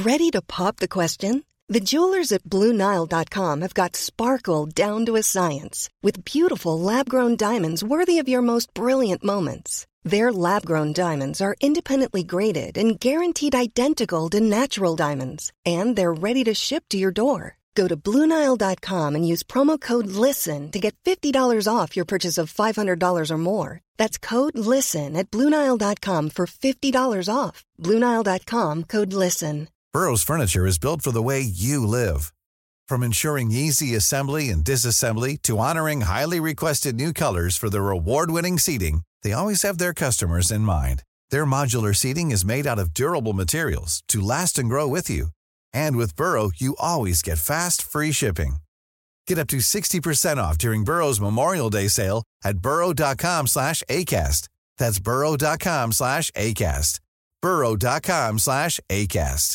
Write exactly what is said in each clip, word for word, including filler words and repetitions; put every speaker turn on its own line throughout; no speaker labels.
Ready to pop the question? The jewelers at Blue Nile dot com have got sparkle down to a science with beautiful lab-grown diamonds worthy of your most brilliant moments. Their lab-grown diamonds are independently graded and guaranteed identical to natural diamonds, and they're ready to ship to your door. Go to Blue Nile dot com and use promo code LISTEN to get fifty dollars off your purchase of five hundred dollars or more. That's code LISTEN at Blue Nile dot com for fifty dollars off. Blue Nile dot com, code LISTEN.
Burrow's furniture is built for the way you live. From ensuring easy assembly and disassembly to honoring highly requested new colors for their award-winning seating, they always have their customers in mind. Their modular seating is made out of durable materials to last and grow with you. And with Burrow, you always get fast, free shipping. Get up to sixty percent off during Burrow's Memorial Day sale at burrow dot com slash ACAST. That's burrow dot com slash ACAST. burrow dot com slash ACAST.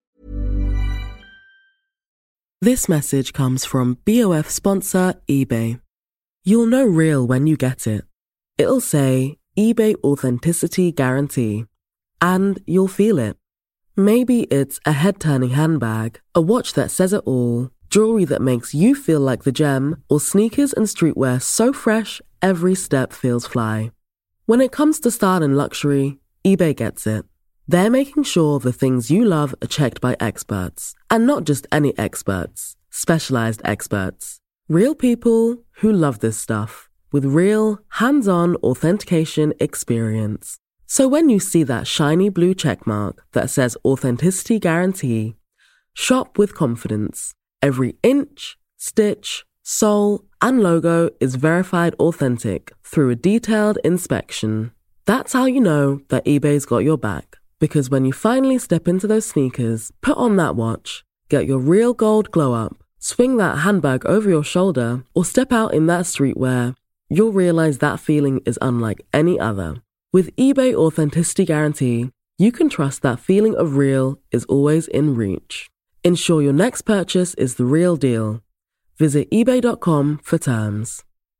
This message comes from B O F sponsor eBay. You'll know real when you get it. It'll say eBay Authenticity Guarantee. And you'll feel it. Maybe it's a head-turning handbag, a watch that says it all, jewelry that makes you feel like the gem, or sneakers and streetwear so fresh every step feels fly. When it comes to style and luxury, eBay gets it. They're making sure the things you love are checked by experts. And not just any experts, specialized experts. Real people who love this stuff, with real, hands-on authentication experience. So when you see that shiny blue checkmark that says Authenticity Guarantee, shop with confidence. Every inch, stitch, sole, and logo is verified authentic through a detailed inspection. That's how you know that eBay's got your back. Because when you finally step into those sneakers, put on that watch, get your real gold glow up, swing that handbag over your shoulder, or step out in that streetwear, you'll realize that feeling is unlike any other. With eBay Authenticity Guarantee, you can trust that feeling of real is always in reach. Ensure your next purchase is the real deal. Visit ebay dot com for terms.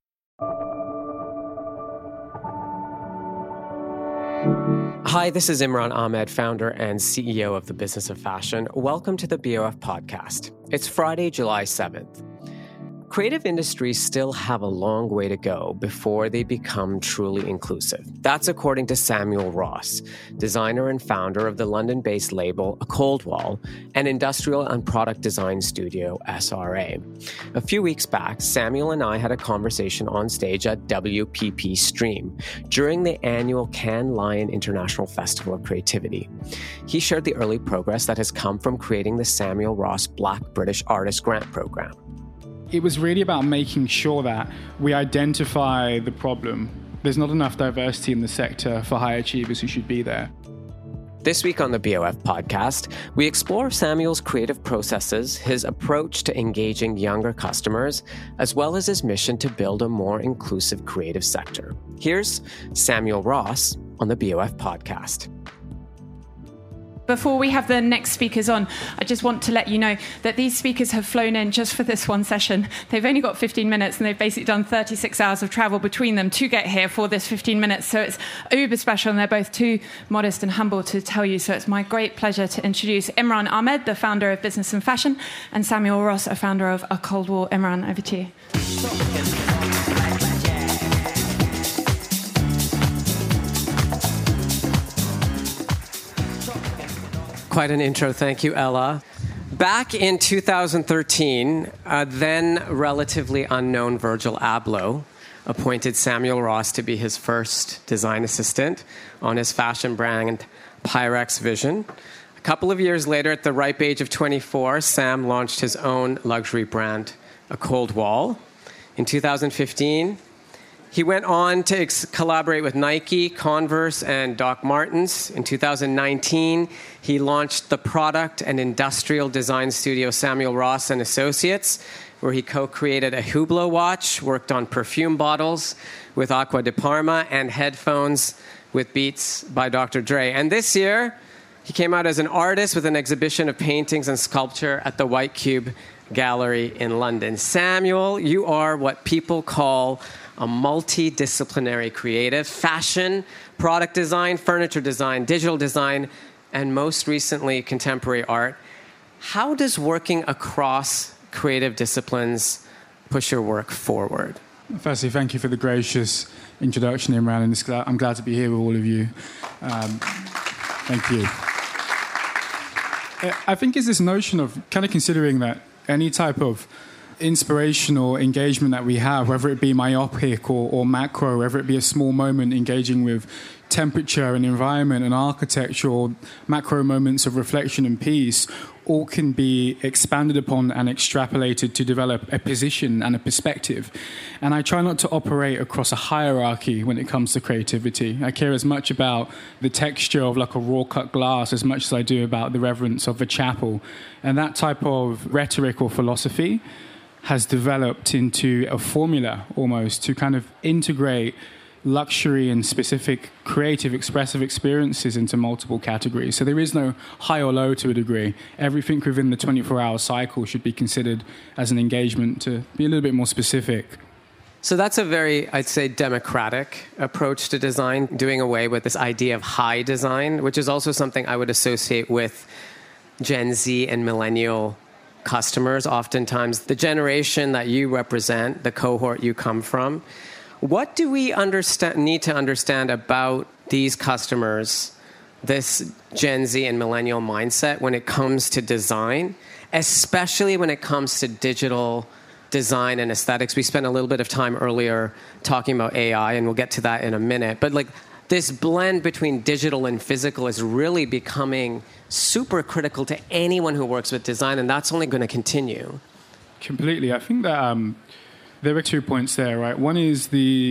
Hi, this is Imran Ahmed, founder and C E O of the Business of Fashion. Welcome to the B O F podcast. It's Friday, July seventh. Creative industries still have a long way to go before they become truly inclusive. That's according to Samuel Ross, designer and founder of the London-based label A Cold Wall and industrial and product design studio S R A. A few weeks back, Samuel and I had a conversation on stage at W P P Stream during the annual Cannes Lion International Festival of Creativity. He shared the early progress that has come from creating the Samuel Ross Black British Artist Grant Program.
It was really about making sure that we identify the problem. There's not enough diversity in the sector for high achievers who should be there.
This week on the B O F podcast, we explore Samuel's creative processes, his approach to engaging younger customers, as well as his mission to build a more inclusive creative sector. Here's Samuel Ross on the B O F podcast.
Before we have the next speakers on, I just want to let you know that these speakers have flown in just for this one session. They've only got fifteen minutes and they've basically done thirty-six hours of travel between them to get here for this fifteen minutes. So it's uber special and they're both too modest and humble to tell you. So it's my great pleasure to introduce Imran Ahmed, the founder of Business and Fashion, and Samuel Ross, a founder of A Cold Wall. Imran, over to you.
Quite an intro. Thank you, Ella. Back in two thousand thirteen, uh, then relatively unknown Virgil Abloh appointed Samuel Ross to be his first design assistant on his fashion brand Pyrex Vision. A couple of years later, at the ripe age of twenty-four, Sam launched his own luxury brand, A Cold Wall. In two thousand fifteen, he went on to ex- collaborate with Nike, Converse, and Doc Martens. In two thousand nineteen, he launched the product and industrial design studio Samuel Ross and Associates, where he co-created a Hublot watch, worked on perfume bottles with Acqua di Parma, and headphones with Beats by Doctor Dre. And this year, he came out as an artist with an exhibition of paintings and sculpture at the White Cube Gallery in London. Samuel, you are what people call a multidisciplinary creative: fashion, product design, furniture design, digital design, and most recently contemporary art. How does working across creative disciplines push your work forward?
Firstly, thank you for the gracious introduction, Imran, and it's glad, I'm glad to be here with all of you. Um, thank you. I think it's this notion of kind of considering that any type of inspirational engagement that we have, whether it be myopic or, or macro, whether it be a small moment engaging with temperature and environment and architecture, or macro moments of reflection and peace, all can be expanded upon and extrapolated to develop a position and a perspective. And I try not to operate across a hierarchy when it comes to creativity. I care as much about the texture of like a raw cut glass as much as I do about the reverence of a chapel. And that type of rhetoric or philosophy has developed into a formula almost to kind of integrate luxury and specific creative expressive experiences into multiple categories. So there is no high or low to a degree. Everything within the twenty-four hour cycle should be considered as an engagement to be a little bit more specific.
So that's a very, I'd say, democratic approach to design, doing away with this idea of high design, which is also something I would associate with Gen Z and millennial customers. Oftentimes, the generation that you represent, the cohort you come from, what do we understand, need to understand about these customers, this Gen Z and millennial mindset when it comes to design, especially when it comes to digital design and aesthetics? We spent a little bit of time earlier talking about A I, and we'll get to that in a minute. But like this blend between digital and physical is really becoming super critical to anyone who works with design, and that's only going to continue.
Completely. I think that um, there are two points there, right? One is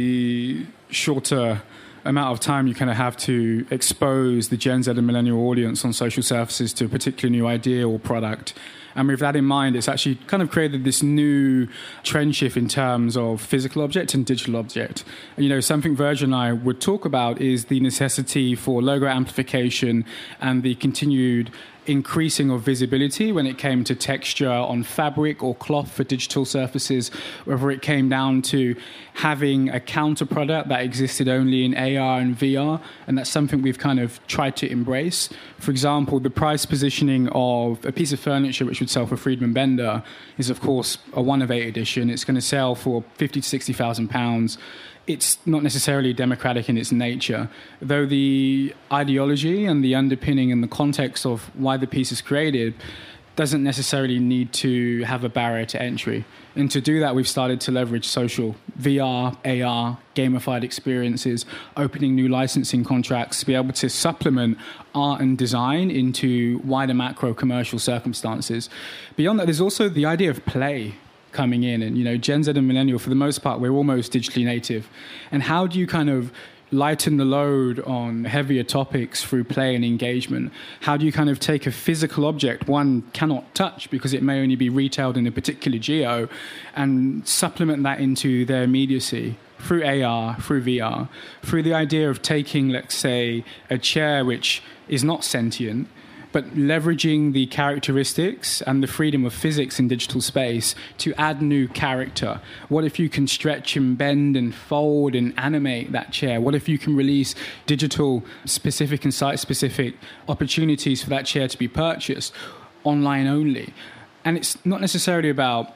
the shorter amount of time you kind of have to expose the Gen Z and millennial audience on social surfaces to a particular new idea or product. And with that in mind, it's actually kind of created this new trend shift in terms of physical object and digital object. And, you know, something Virgil and I would talk about is the necessity for logo amplification and the continued increasing of visibility when it came to texture on fabric or cloth for digital surfaces, whether it came down to having a counter product that existed only in A R and V R, and that's something we've kind of tried to embrace. For example, the price positioning of a piece of furniture which would sell for Friedman Bender is, of course, a one of eight edition. It's going to sell for fifty to sixty thousand pounds. It's not necessarily democratic in its nature, though the ideology and the underpinning and the context of why the piece is created doesn't necessarily need to have a barrier to entry. And to do that, we've started to leverage social, V R, A R, gamified experiences, opening new licensing contracts to be able to supplement art and design into wider macro commercial circumstances. Beyond that, there's also the idea of play coming in. And, you know, Gen Z and millennial, for the most part, we're almost digitally native. And how do you kind of lighten the load on heavier topics through play and engagement? How do you kind of take a physical object one cannot touch because it may only be retailed in a particular geo and supplement that into their immediacy through A R, through V R, through the idea of taking, let's say, a chair which is not sentient, but leveraging the characteristics and the freedom of physics in digital space to add new character. What if you can stretch and bend and fold and animate that chair? What if you can release digital specific and site-specific opportunities for that chair to be purchased online only? And it's not necessarily about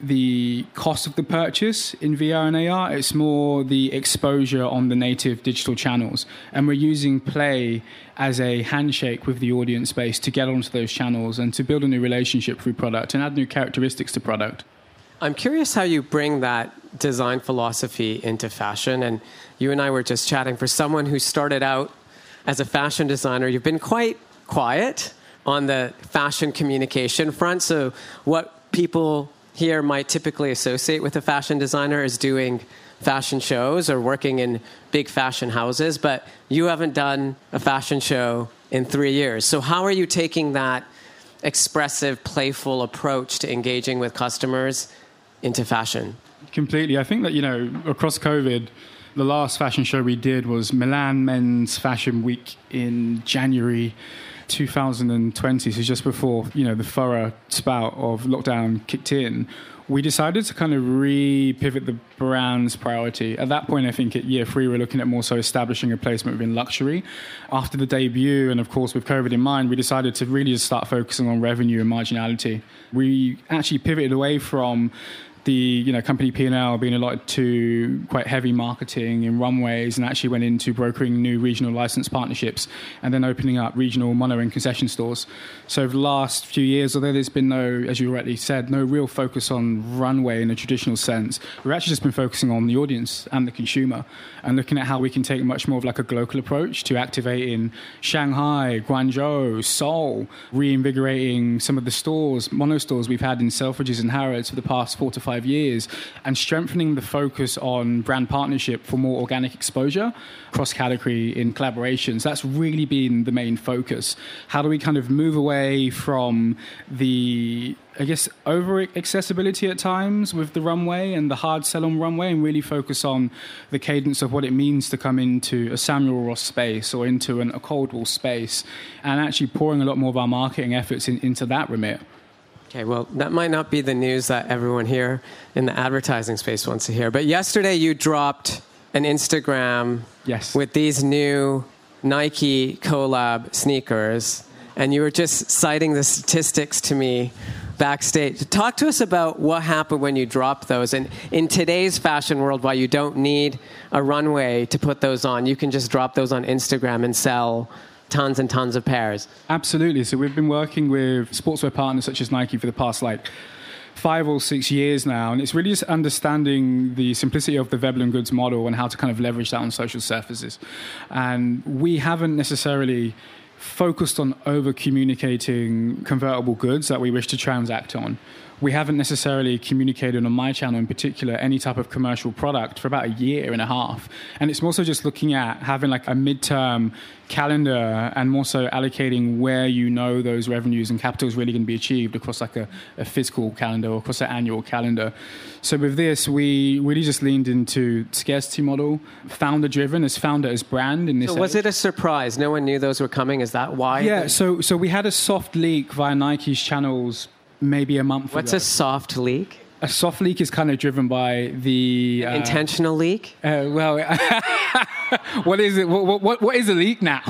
the cost of the purchase in V R and A R, it's more the exposure on the native digital channels. And we're using play as a handshake with the audience base to get onto those channels and to build a new relationship through product and add new characteristics to product.
I'm curious how you bring that design philosophy into fashion. And you and I were just chatting. For someone who started out as a fashion designer, you've been quite quiet on the fashion communication front. So what people here might typically associate with a fashion designer is doing fashion shows or working in big fashion houses, but you haven't done a fashion show in three years. So how are you taking that expressive, playful approach to engaging with customers into fashion?
Completely. I think that, you know, across COVID, the last fashion show we did was Milan Men's Fashion Week in January two thousand twenty, so just before, you know, the thorough spout of lockdown kicked in, we decided to kind of re-pivot the brand's priority. At that point, I think at year three, we're looking at more so establishing a placement within luxury. After the debut, and of course with COVID in mind, we decided to really just start focusing on revenue and marginality. We actually pivoted away from the you know company P and L being allotted to quite heavy marketing in runways, and actually went into brokering new regional license partnerships and then opening up regional mono and concession stores. So over the last few years, although there's been no, as you rightly said, no real focus on runway in a traditional sense, we've actually just been focusing on the audience and the consumer and looking at how we can take much more of like a global approach to activating Shanghai, Guangzhou, Seoul, reinvigorating some of the stores, mono stores we've had in Selfridges and Harrods for the past four to five years, and strengthening the focus on brand partnership for more organic exposure, cross-category in collaborations. That's really been the main focus. How do we kind of move away from the, I guess, over-accessibility at times with the runway and the hard sell on runway, and really focus on the cadence of what it means to come into a Samuel Ross space or into an, a Coldwell space, and actually pouring a lot more of our marketing efforts in, into that remit.
Okay, well, that might not be the news that everyone here in the advertising space wants to hear. But yesterday you dropped an Instagram
yes.
with these new Nike collab sneakers, and you were just citing the statistics to me backstage. Talk to us about what happened when you dropped those. And in today's fashion world, while you don't need a runway to put those on, you can just drop those on Instagram and sell tons and tons of pairs.
Absolutely. So we've been working with sportswear partners such as Nike for the past like five or six years now, and it's really just understanding the simplicity of the Veblen Goods model and how to kind of leverage that on social surfaces. And we haven't necessarily focused on over-communicating convertible goods that we wish to transact on. We haven't necessarily communicated on my channel in particular any type of commercial product for about a year and a half. And it's more so just looking at having like a midterm calendar and more so allocating where you know those revenues and capital is really going to be achieved across like a, a fiscal calendar or across an annual calendar. So with this, we really just leaned into scarcity model, founder driven, as founder as brand in this.
So was
age.
it a surprise? No one knew those were coming? Is that why?
Yeah, so so we had a soft leak via Nike's channels maybe a month
What's
ago.
a soft leak?
A soft leak is kind of driven by the... Uh,
intentional leak?
Uh, well, what is it? What, what, what is a leak now?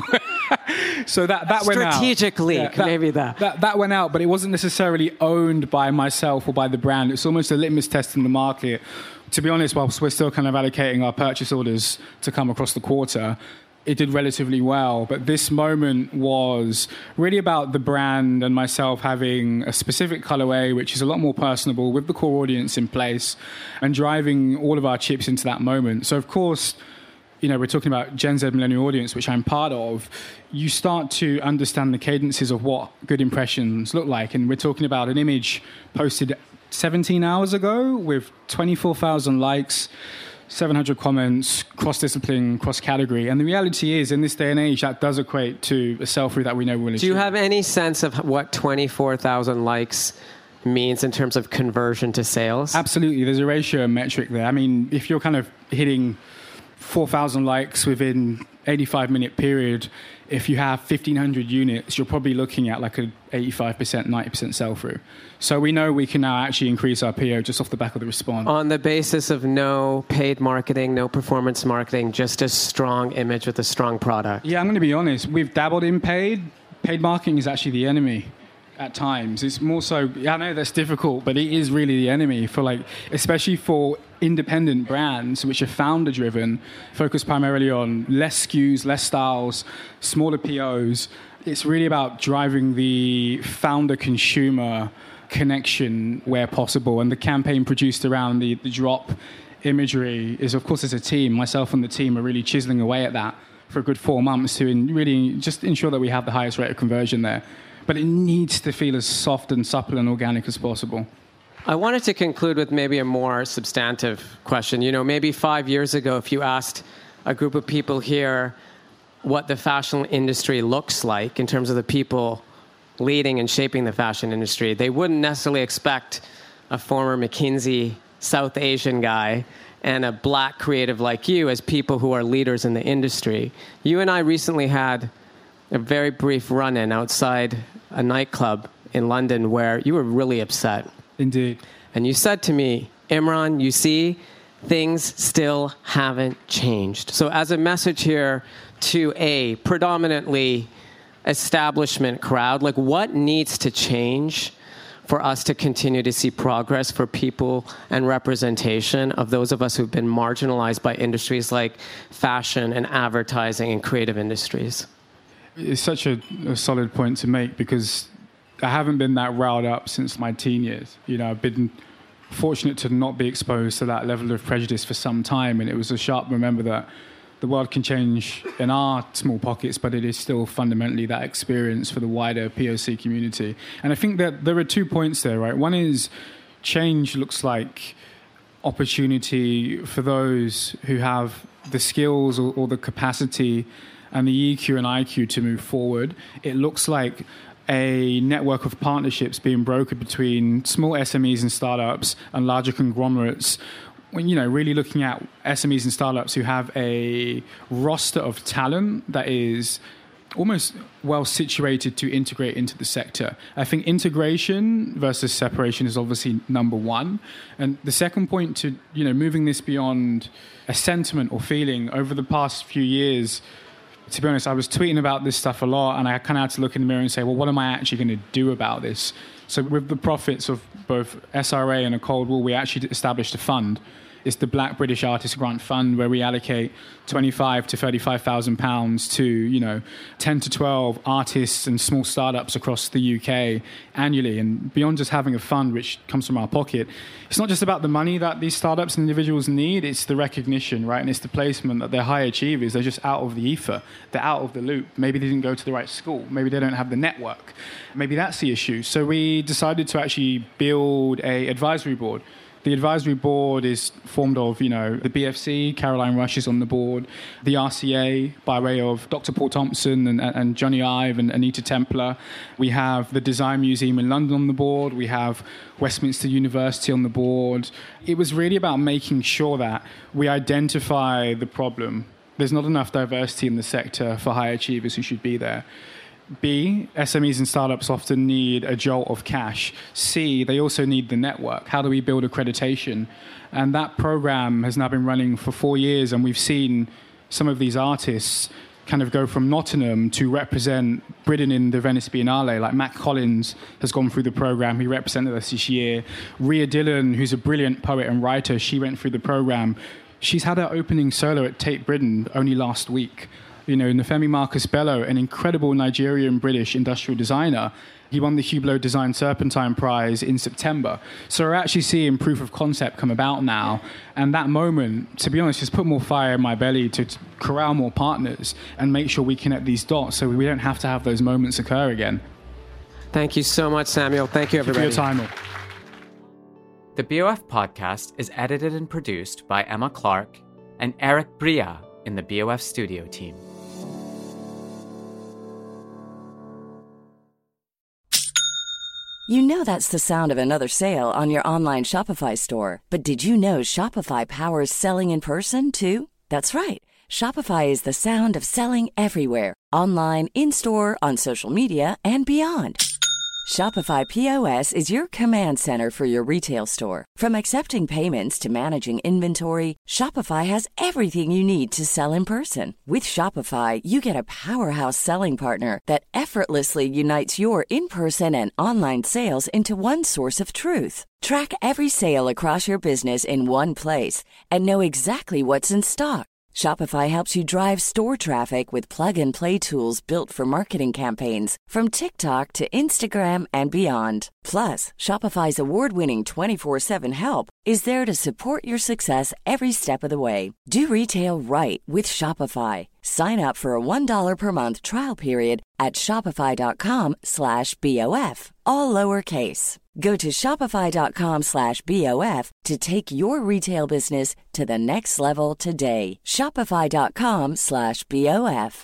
So that, that went out.
Strategic leak,
yeah, that,
maybe that.
that. That went out, but it wasn't necessarily owned by myself or by the brand. It's almost a litmus test in the market. To be honest, whilst we're still kind of allocating our purchase orders to come across the quarter, it did relatively well, but this moment was really about the brand and myself having a specific colorway, which is a lot more personable with the core audience in place and driving all of our chips into that moment. So, of course, you know, we're talking about Gen Z millennial audience, which I'm part of. You start to understand the cadences of what good impressions look like. And we're talking about an image posted seventeen hours ago with twenty-four thousand likes, seven hundred comments, cross-discipline, cross-category. And the reality is, in this day and age, that does equate to a sell-through that we know will achieve.
Do you have any sense of what twenty-four thousand likes means in terms of conversion to sales?
Absolutely. There's a ratio metric there. I mean, if you're kind of hitting four thousand likes within eighty-five minute period, if you have fifteen hundred units, you're probably looking at like an eighty-five percent, ninety percent sell-through. So we know we can now actually increase our P O just off the back of the response.
On the basis of no paid marketing, no performance marketing, just a strong image with a strong product.
Yeah, I'm going to be honest. We've dabbled in paid. Paid marketing is actually the enemy at times. It's more so, I know that's difficult, but it is really the enemy for like, especially for independent brands, which are founder driven, focused primarily on less S K Us, less styles, smaller P Os. It's really about driving the founder consumer connection where possible. And the campaign produced around the, the drop imagery is, of course, as a team, myself and the team are really chiseling away at that for a good four months to in really just ensure that we have the highest rate of conversion there. But it needs to feel as soft and supple and organic as possible.
I wanted to conclude with maybe a more substantive question. You know, maybe five years ago, if you asked a group of people here what the fashion industry looks like in terms of the people leading and shaping the fashion industry, they wouldn't necessarily expect a former McKinsey South Asian guy and a black creative like you as people who are leaders in the industry. You and I recently had a very brief run-in outside a nightclub in London where you were really upset.
Indeed.
And you said to me, Imran, you see, things still haven't changed. So as a message here to a predominantly establishment crowd, like what needs to change for us to continue to see progress for people and representation of those of us who've been marginalized by industries like fashion and advertising and creative industries?
It's such a, a solid point to make because I haven't been that riled up since my teen years. You know, I've been fortunate to not be exposed to that level of prejudice for some time, and it was a sharp remember that the world can change in our small pockets, but it is still fundamentally that experience for the wider P O C community. And I think that there are two points there, right? One is change looks like opportunity for those who have the skills or, or the capacity and the E Q and I Q to move forward. It looks like a network of partnerships being brokered between small S M Es and startups and larger conglomerates, when, you know, really looking at S M Es and startups who have a roster of talent that is almost well situated to integrate into the sector. I think integration versus separation is obviously number one. And the second point to, you know, moving this beyond a sentiment or feeling over the past few years, to be honest, I was tweeting about this stuff a lot, and I kind of had to look in the mirror and say, well, what am I actually going to do about this? So with the profits of both S R A and A Cold War, we actually established a fund. It's the Black British Artist Grant Fund, where we allocate twenty-five to thirty-five thousand pounds to, you know, ten to twelve artists and small startups across the U K annually. And beyond just having a fund which comes from our pocket, it's not just about the money that these startups and individuals need, it's the recognition, right? And it's the placement that they're high achievers. They're just out of the ether. They're out of the loop. Maybe they didn't go to the right school. Maybe they don't have the network. Maybe that's the issue. So we decided to actually build a advisory board. The advisory board is formed of, you know, the B F C, Caroline Rush is on the board, the R C A by way of Doctor Paul Thompson and, and Johnny Ive and Anita Templar. We have the Design Museum in London on the board. We have Westminster University on the board. It was really about making sure that we identify the problem. There's not enough diversity in the sector for high achievers who should be there. B, S M Es and startups often need a jolt of cash. C, they also need the network. How do we build accreditation? And that program has now been running for four years, and we've seen some of these artists kind of go from Nottingham to represent Britain in the Venice Biennale. Like Matt Collins has gone through the program. He represented us this year. Rhea Dillon, who's a brilliant poet and writer, she went through the program. She's had her opening solo at Tate Britain only last week. You know, Nefemi Marcus Bello, an incredible Nigerian-British industrial designer, he won the Hublot Design Serpentine Prize in September. So we're actually seeing proof of concept come about now. And that moment, to be honest, has put more fire in my belly to, to corral more partners and make sure we connect these dots so we don't have to have those moments occur again.
Thank you so much, Samuel. Thank you, everybody.
Thank you for your time.
The B O F podcast is edited and produced by Emma Clark and Eric Bria in the B O F studio team.
You know that's the sound of another sale on your online Shopify store. But did you know Shopify powers selling in person, too? That's right. Shopify is the sound of selling everywhere. Online, in-store, on social media, and beyond. Shopify P O S is your command center for your retail store. From accepting payments to managing inventory, Shopify has everything you need to sell in person. With Shopify, you get a powerhouse selling partner that effortlessly unites your in-person and online sales into one source of truth. Track every sale across your business in one place and know exactly what's in stock. Shopify helps you drive store traffic with plug-and-play tools built for marketing campaigns, from TikTok to Instagram and beyond. Plus, Shopify's award-winning twenty-four seven help is there to support your success every step of the way. Do retail right with Shopify. Sign up for a one dollar per month trial period at shopify.com slash BOF, all lowercase. Go to shopify.com slash BOF to take your retail business to the next level today. Shopify.com slash BOF.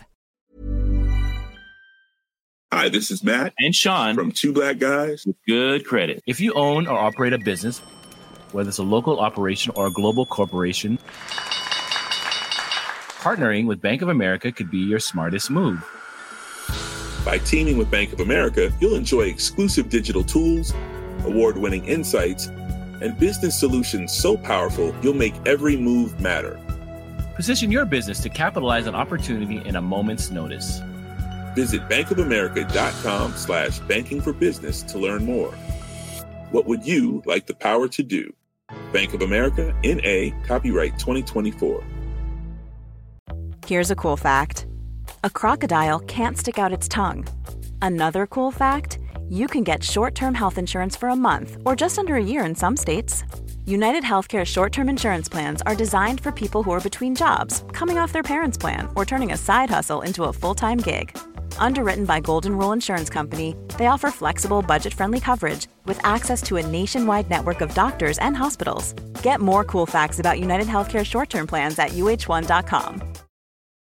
Hi, this is Matt
and Sean
from Two Black Guys
with Good Credit. If you own or operate a business, whether it's a local operation or a global corporation, partnering with Bank of America could be your smartest move.
By teaming with Bank of America, you'll enjoy exclusive digital tools, award-winning insights, and business solutions so powerful you'll make every move matter.
Position your business to capitalize on opportunity in a moment's notice.
Visit bankofamerica.com slash banking for business to learn more. What would you like the power to do? Bank of America, N A, copyright twenty twenty-four.
Here's a cool fact. A crocodile can't stick out its tongue. Another cool fact, you can get short-term health insurance for a month or just under a year in some states. United Healthcare short-term insurance plans are designed for people who are between jobs, coming off their parents' plan, or turning a side hustle into a full-time gig. Underwritten by Golden Rule Insurance Company, they offer flexible, budget-friendly coverage with access to a nationwide network of doctors and hospitals. Get more cool facts about United Healthcare short-term plans at U H one dot com.